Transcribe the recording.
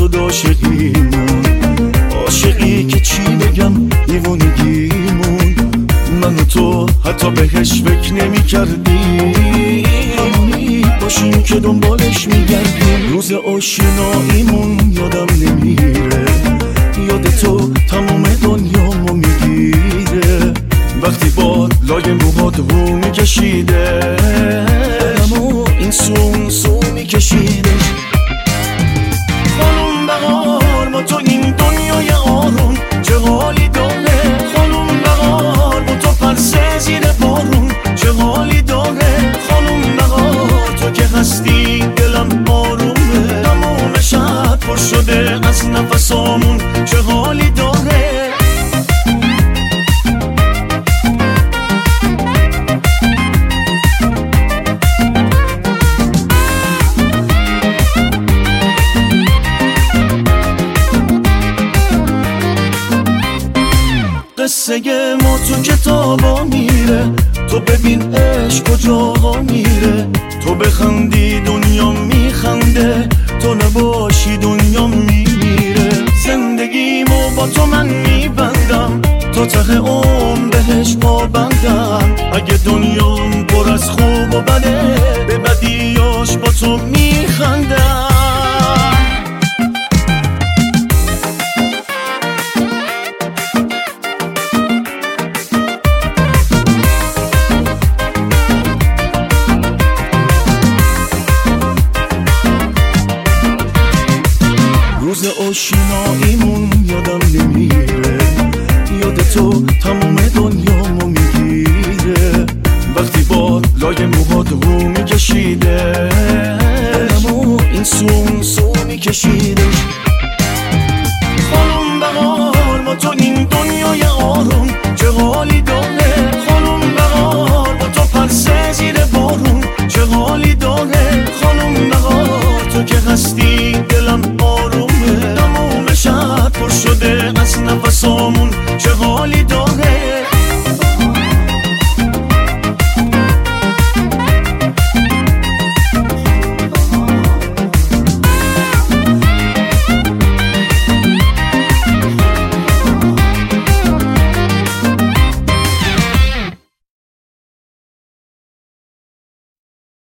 شد عاشقیمون، عاشقی که چی بگم دیوونگیمون. من و تو حتی بهش فکر نمی کردیم همونی باشیم که دنبالش میگردیم. روز آشناییمون یادم نمیره، یاد تو تمام دنیامو میگیره. وقتی باد لای موهات رو میکشیده، همو این سو میکشیده. خانم بهار با تو این دنیای آروم چه حالی داره. خانم بهار با تو پرسه زیر بارون چه حالی داره. خانم بهار تو که هستی دلم آرومه، تموم شب پر شده از نفسامون چه حالی داره. قصه ما تو کتابا میره، تو ببین عشق کجاها میره. تو بخندی دنیا میخنده، تو نباشی دنیا میمیره. زندگیمو با تو من میبندم، تا ته عمر بهش پابندم. اگه دنیام پر از خوب و بده، به بدیاش با تو میخندم. روز آشناییمون یادم نمیره، یاد تو تمام دنیامو میگیره. وقتی باد لای موهات رو میکشیده، همو این سو میکشیده. خانم بهار با تو این دنیای آروم چه حالی داره. خانم بهار با تو پرسه زیر بارون چه حالی داره. خانم بهار تو که هستی دلم آرومه، تموم شب پر شده از نفسامون چه حالی داره.